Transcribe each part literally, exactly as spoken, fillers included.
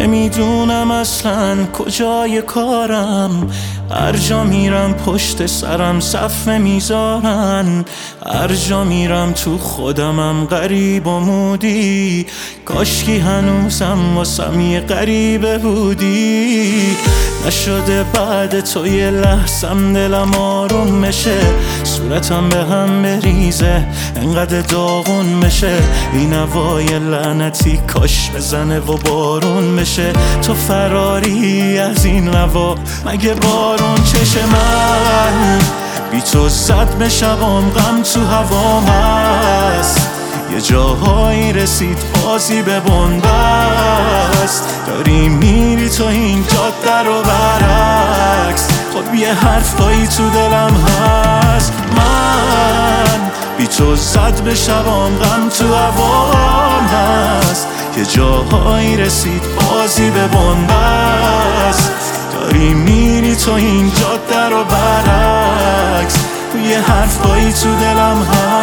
نمیدونم اصلا کجای کارم. هر جا میرم پشت سرم صفمه میذارن، هر جا میرم تو خودمم غریب و مودی. کاشکی هنوزم واسم یه غریبه بودی. نشده بعد تو یه لحظم دلم آروم بشه، صورتم به هم بریزه انقدر داغون بشه. این هوای لعنتی کاش بزنه و بارون بشه. تو فراری از این هوا مگه بارون چشه؟ من بی تو زد به شبام غم تو هوام هست. یه جاهایی رسید بازی به بنبست. داری میری تو این جاده رو برعکس، خب یه حرفایی تو دلم هست. من بی تو زد به شبام غم تو هوام هست. یه جاهایی رسید بازی به بنبست. داری میری تو این جاده رو برعکس، یه حرفایی تو دلم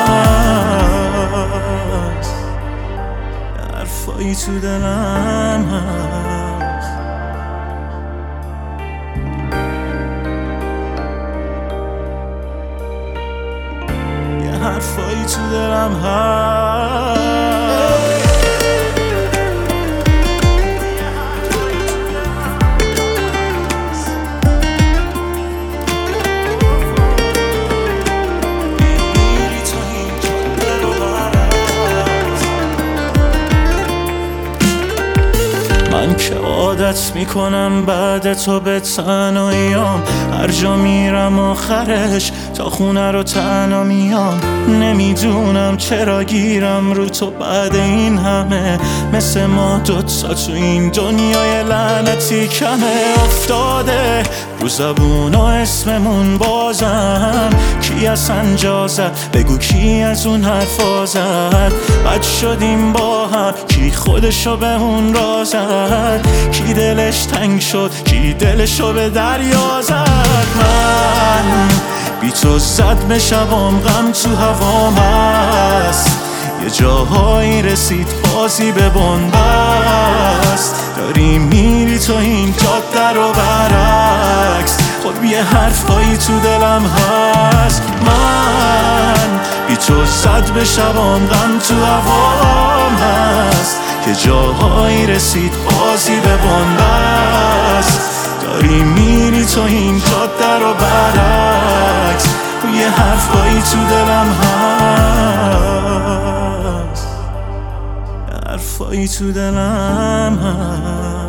هست، حرفایی تو دلم هست، یه حرفایی تو دلم هست. من که عادت میکنم بعد تو به تنهاییام، هر جا میرم آخرش تا خونه رو تنها میام. نمیدونم چرا گیرم رو تو بعد این همه، مثل ما دوتا تو این دنیای لعنتی کمه. افتاده رو زبونا اسممون بازم، کی اصلا جا زد بگو کی از اون حرفا زد. بد شدیم با هم کی خودشو به اون را زد، کی دلش تنگ شد کی دلشو به دریا زد. من بی تو زد به شبام غم تو هوام هست. یه جاهایی رسید بازی به بنبست. داری میری تو این جاده رو برعکس، خب یه حرفایی تو دلم هست. من بی تو زد به شبام غم تو هوام هست. یه جاهایی رسید بازی به بنبست. داری میری تو این جاده رو برعکس، یه حرفایی تو دلم هست، حرفایی تو دلم هست.